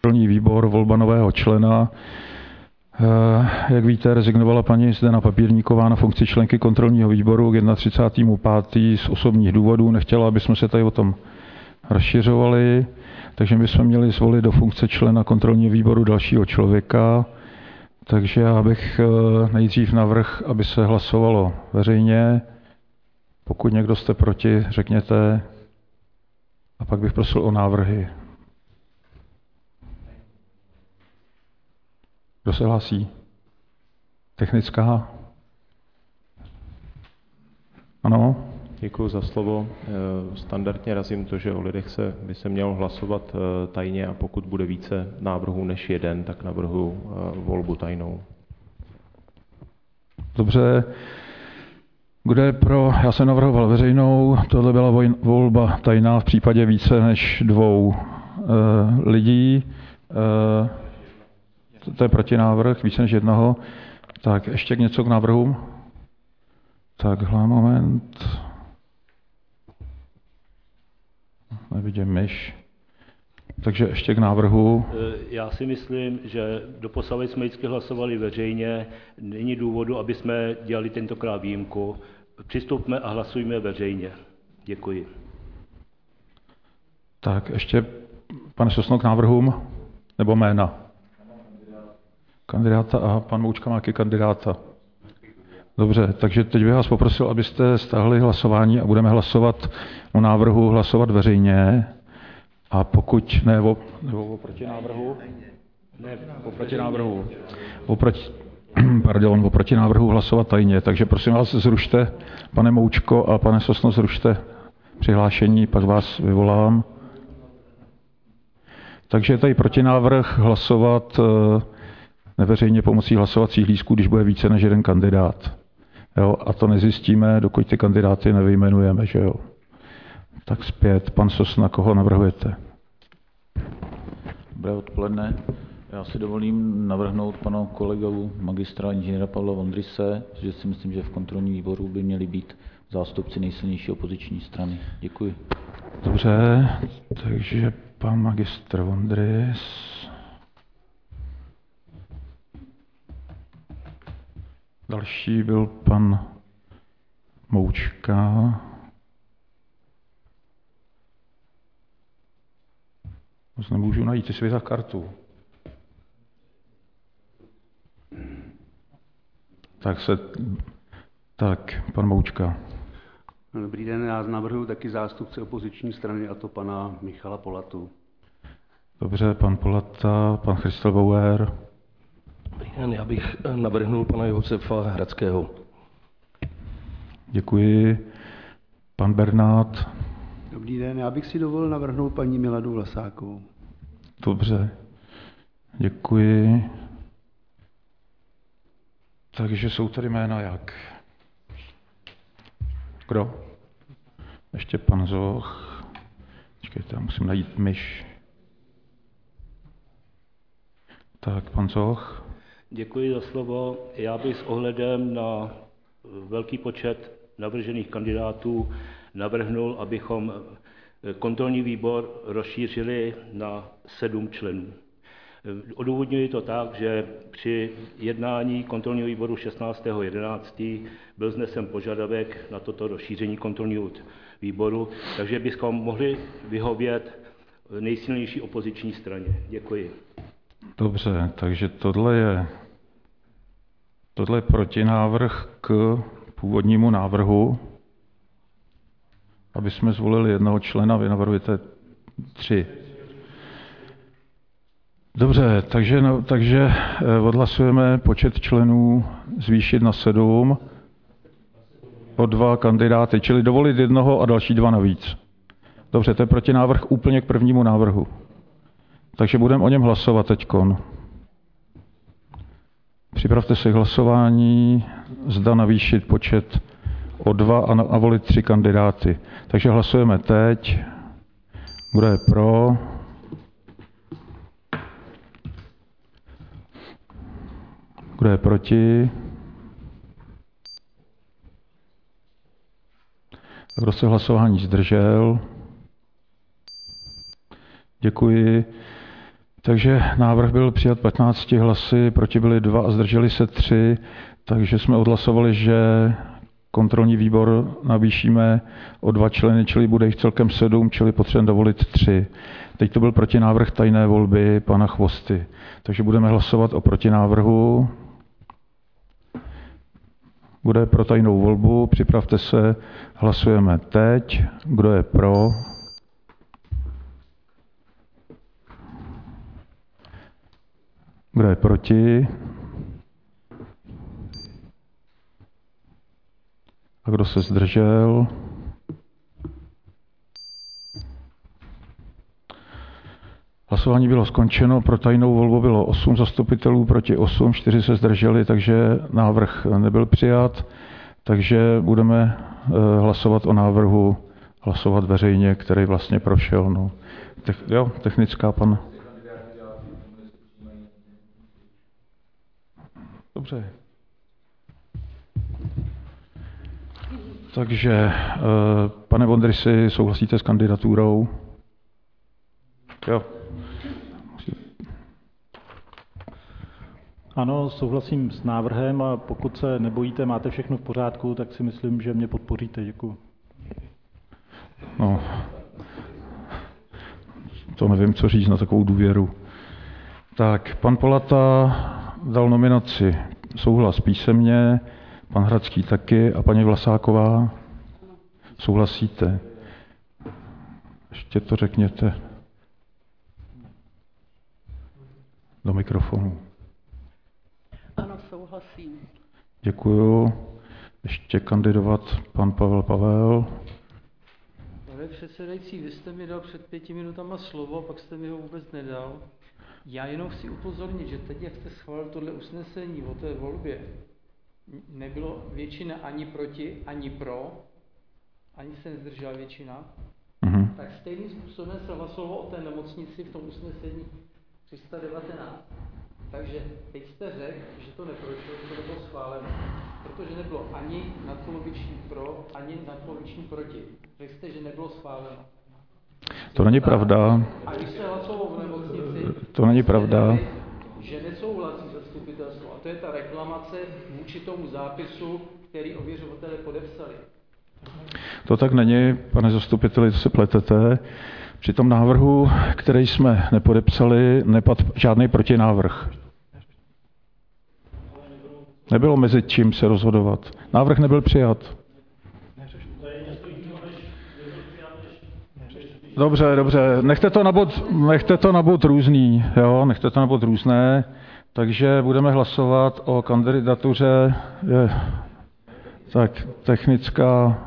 kontrolní výbor, volba nového člena. Jak víte, rezignovala paní Zdena Papírníková na funkci členky kontrolního výboru k 31.5. z osobních důvodů. Nechtěla, aby jsme se tady o tom rozšiřovali, takže my jsme měli zvolit do funkce člena kontrolního výboru dalšího člověka. Takže já bych nejdřív navrhl, aby se hlasovalo veřejně. Pokud někdo jste proti, řekněte. A pak bych prosil o návrhy. Kdo se hlásí? Technická? Ano? Děkuji za slovo. Standardně razím to, že o lidech by se mělo hlasovat tajně a pokud bude více návrhů než jeden, tak navrhuji volbu tajnou. Dobře. Kdo je pro? Já jsem navrhoval veřejnou, tohle byla volba tajná v případě více než 2 lidí. To je protinávrh, více než 1. Tak ještě něco k návrhům? Takhle, moment. Nevidím myš. Takže ještě k návrhu. Já si myslím, že doposavad jsme vždycky hlasovali veřejně. Není důvodu, aby jsme dělali tentokrát výjimku. Přistupme a hlasujme veřejně. Děkuji. Tak ještě, pane Sosno, k návrhům? Nebo jména? Kandidáta a pan Moučka má kandidáta. Dobře, takže teď bych vás poprosil, abyste stáhli hlasování a budeme hlasovat o návrhu, hlasovat veřejně. A pokud ne o protinávrhu? Ne, o protinávrhu. O protinávrhu hlasovat tajně. Takže prosím vás, zrušte, pane Moučko a pane Sosno, zrušte přihlášení, pak vás vyvolám. Takže je tady protinávrh hlasovat neveřejně pomocí hlasovacích lístků, když bude více než 1 kandidát. Jo, a to nezjistíme, dokud ty kandidáty nevyjmenujeme, že jo. Tak zpět, pan Sosna, koho navrhujete? Dobré odpoledne. Já si dovolím navrhnout pana kolegu magistra inženýra Pavla Vondrise, že si myslím, že v kontrolním výboru by měli být zástupci nejsilnější opoziční strany. Děkuji. Dobře, takže pan magistr Vondris. Další byl pan Moučka. Moc nemůžu najít, jestli za kartu. Tak, pan Moučka. Dobrý den, já navrhuji taky zástupce opoziční strany, a to pana Michala Polatu. Dobře, pan Polata, pan Christel Bauer. Dobrý den, já bych navrhnul pana Josefa Hradského. Děkuji. Pan Bernát. Dobrý den, já bych si dovolil navrhnout paní Miladu Vlasákovou. Dobře, děkuji. Takže jsou tady jména jak? Kdo? Ještě pan Zoch. Počkejte, musím najít myš. Tak, pan Zoch. Děkuji za slovo. Já bych s ohledem na velký počet navržených kandidátů navrhnul, abychom kontrolní výbor rozšířili na 7 členů. Odůvodňuji to tak, že při jednání kontrolního výboru 16.11. byl vznesen požadavek na toto rozšíření kontrolního výboru, takže bychom mohli vyhovět nejsilnější opoziční straně. Děkuji. Dobře, takže tohle je protinávrh k původnímu návrhu, aby jsme zvolili 1 člena, vy navrhujete 3. Dobře, takže odhlasujeme počet členů zvýšit na 7 o 2 kandidáty, čili dovolit 1 a další 2 navíc. Dobře, to je protinávrh úplně k prvnímu návrhu. Takže budeme o něm hlasovat teďkon. Připravte si hlasování, zda navýšit počet o 2 a volit 3 kandidáty. Takže hlasujeme teď. Kdo je pro? Kdo je proti? Kdo se hlasování zdržel? Děkuji. Takže návrh byl přijat 15 hlasy, proti byli 2 a zdrželi se 3, takže jsme odhlasovali, že kontrolní výbor navýšíme o 2 členy, čili bude jich celkem 7, čili potřebujeme dovolit 3. Teď to byl protinávrh tajné volby pana Chvosty. Takže budeme hlasovat o protinávrhu. Kdo je pro tajnou volbu? Připravte se, hlasujeme teď. Kdo je pro? Kdo je proti? A kdo se zdržel? Hlasování bylo skončeno, pro tajnou volbu bylo 8 zastupitelů, proti 8, 4 se zdrželi, takže návrh nebyl přijat. Takže budeme hlasovat o návrhu, hlasovat veřejně, který vlastně prošel. No. Technická pan. Dobře. Takže, pane Vondrysi, souhlasíte s kandidaturou? Jo. Ano, souhlasím s návrhem a pokud se nebojíte, máte všechno v pořádku, tak si myslím, že mě podpoříte. Děkuji. No, to nevím, co říct na takovou důvěru. Tak, pan Polata dal nominaci souhlas písemně, pan Hradský taky a paní Vlasáková. Souhlasíte? Ještě to řekněte do mikrofonu. Ano, souhlasím. Děkuju. Ještě kandidovat pan Pavel. Pane předsedající, vy jste mi dal před 5 minutama slovo, pak jste mi ho vůbec nedal. Já jenom chci upozornit, že teď, jak jste schválil tohle usnesení o té volbě, nebylo většina ani proti, ani pro, ani se nezdržela většina, tak stejným způsobem se hlasovalo o té nemocnici v tom usnesení 319. Takže teď jste řekl, že to neprošlo, že to nebylo schváleno, protože nebylo ani nadpoloviční pro, ani nadpoloviční proti. Řekl jste, že nebylo schváleno. To není pravda. A když se hlasovalo v nemocnici, to není pravda. Že nesouhlasí zastupitelstvo. A to je ta reklamace vůči tomu zápisu, který ověřovatelé podepsali. To tak není, pane zastupiteli, to se pletete. Při tom návrhu, který jsme nepodepsali, nepadl žádný protinávrh. Nebylo mezi čím se rozhodovat. Návrh nebyl přijat. Dobře, nechte to na bod různý, jo, nechte to na bod různé, takže budeme hlasovat o kandidatuře, tak technická,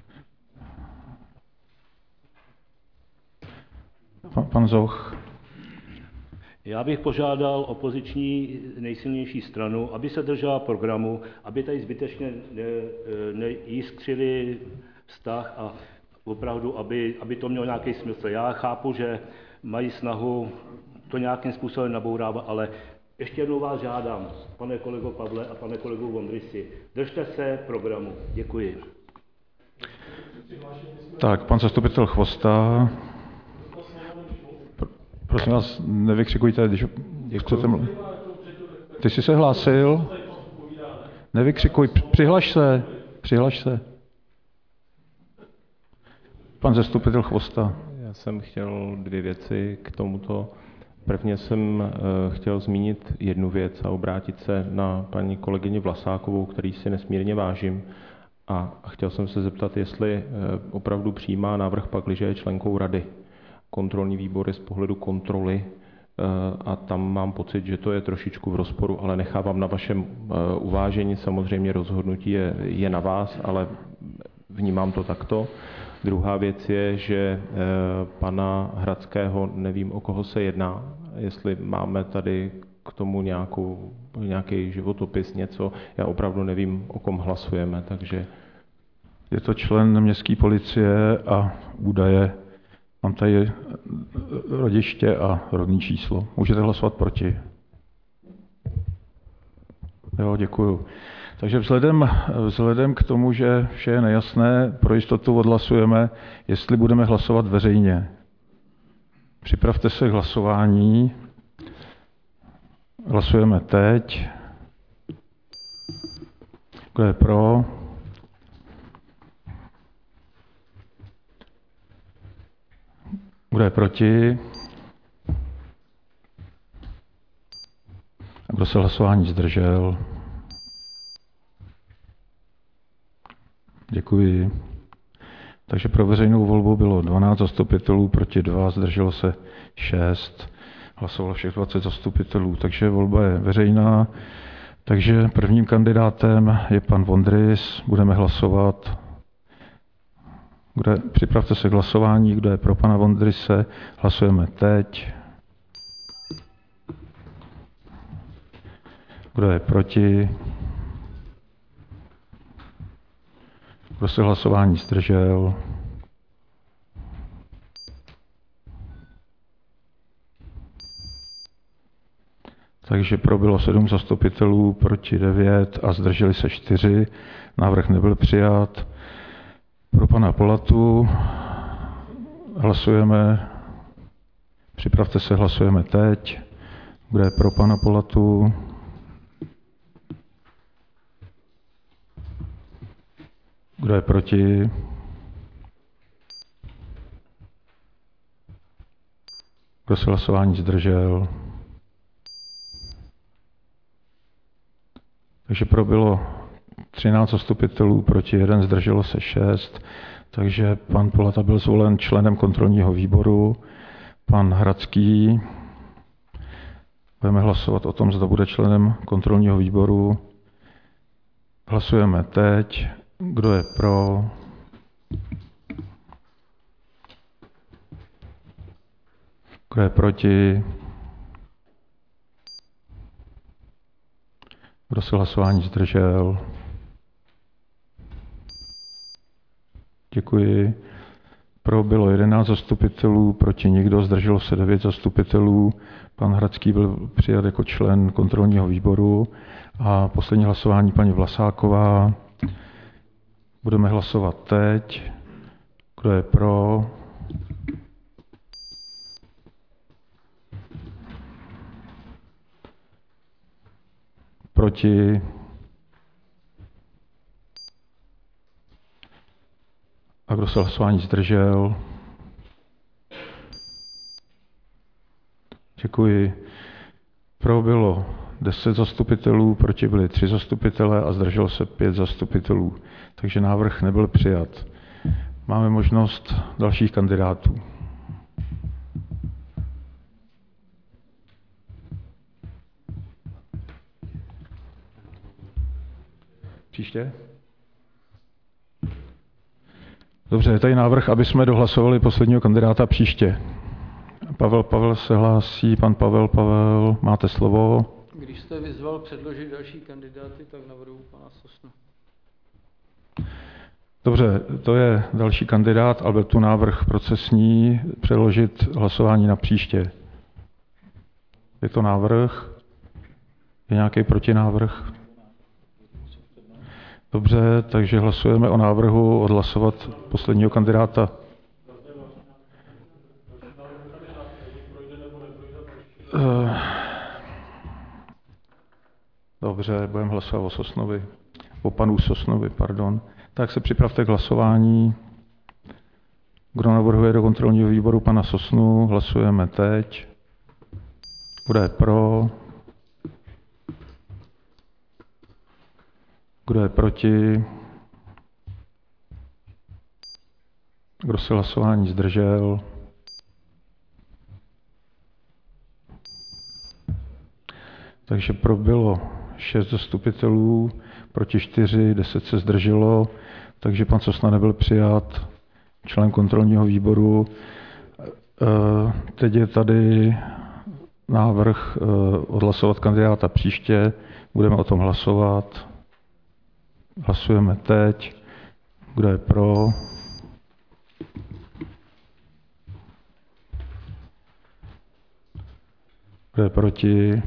pan Zoch. Já bych požádal opoziční nejsilnější stranu, aby se držela programu, aby tady zbytečně nejiskřili vztah a opravdu, aby to mělo nějaký smysl. Já chápu, že mají snahu to nějakým způsobem nabourávat, ale ještě jednou vás žádám, pane kolego Pavle a pane kolego Vondrysi, držte se programu. Děkuji. Tak, pan zastupitel Chvosta. Prosím vás, nevykřikujte, když chcete mluvit. Ty jsi se hlásil? Nevykřikuj, přihlaš se. Pan zastupitel Chvosta. Já jsem chtěl 2 věci k tomuto. Prvně jsem chtěl zmínit jednu věc a obrátit se na paní kolegyni Vlasákovou, který si nesmírně vážím. A chtěl jsem se zeptat, jestli opravdu přijímá návrh pakliže je členkou rady. Kontrolní výbor je z pohledu kontroly a tam mám pocit, že to je trošičku v rozporu, ale nechávám na vašem uvážení. Samozřejmě rozhodnutí je na vás, ale vnímám to takto. Druhá věc je, že pana Hradského, nevím, o koho se jedná, jestli máme tady k tomu nějaký životopis, něco, já opravdu nevím, o kom hlasujeme, takže... Je to člen městské policie a údaje. Mám tady rodiště a rodné číslo. Můžete hlasovat proti. Jo, děkuju. Takže vzhledem k tomu, že vše je nejasné, pro jistotu odhlasujeme, jestli budeme hlasovat veřejně. Připravte se k hlasování. Hlasujeme teď. Kdo je pro? Kdo je proti? A kdo se hlasování zdržel? Děkuji. Takže pro veřejnou volbu bylo 12 zastupitelů, proti 2, zdrželo se 6. Hlasovalo všech 20 zastupitelů, takže volba je veřejná. Takže prvním kandidátem je pan Vondrys. Budeme hlasovat. Připravte se k hlasování. Kdo je pro pana Vondryse? Hlasujeme teď. Kdo je proti? Kdo se hlasování zdržel? Takže pro bylo 7 zastupitelů, proti 9 a zdrželi se 4. Návrh nebyl přijat. Pro pana Polatu hlasujeme. Připravte se, hlasujeme teď. Kdo je pro pana Polatu? Kdo je proti? Kdo se hlasování zdržel? Takže pro bylo 13 zastupitelů, proti 1, zdrželo se 6. Takže pan Polata byl zvolen členem kontrolního výboru. Pan Hradský. Budeme hlasovat o tom, zda bude členem kontrolního výboru. Hlasujeme teď. Kdo je pro? Kdo je proti? Kdo se hlasování zdržel? Děkuji. Pro bylo 11 zastupitelů, proti nikdo, zdrželo se 9 zastupitelů. Pan Hradský byl přijat jako člen kontrolního výboru. A poslední hlasování paní Vlasáková. Budeme hlasovat teď. Kdo je pro? Proti? A kdo se hlasování zdržel? Děkuji. Pro bylo 10 zastupitelů, proti byli 3 zastupitelé a zdrželo se 5 zastupitelů. Takže návrh nebyl přijat. Máme možnost dalších kandidátů. Příště? Dobře, je tady návrh, aby jsme dohlasovali posledního kandidáta příště. Pavel se hlásí, pan Pavel, máte slovo. Když jste vyzval předložit další kandidáty, tak navrhuji pana Sosnu. Dobře, to je další kandidát, ale tu návrh procesní přeložit hlasování na příště. Je to návrh? Je nějaký protinávrh? Dobře, takže hlasujeme o návrhu odhlasovat posledního kandidáta. Dobře, budeme hlasovat o Sosnovi. O panu Sosnovi, pardon. Tak se připravte k hlasování. Kdo navrhuje do kontrolního výboru pana Sosnu, hlasujeme teď. Kdo je pro? Kdo je proti? Kdo se hlasování zdržel? Takže pro bylo 6 zastupitelů, proti 4, 10 se zdrželo, takže pan Sosna nebyl přijat, člen kontrolního výboru. Teď je tady návrh odhlasovat kandidáta příště, budeme o tom hlasovat. Hlasujeme teď. Kdo je pro? Kdo je proti?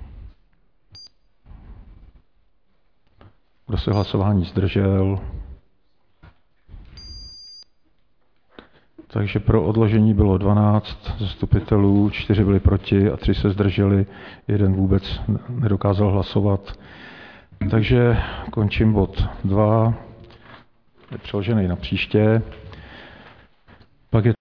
Kdo se hlasování zdržel? Takže pro odložení bylo 12 zastupitelů, 4 byli proti a 3 se zdrželi, 1 vůbec nedokázal hlasovat. Takže končím bod 2, je přeložený na příště. Pak je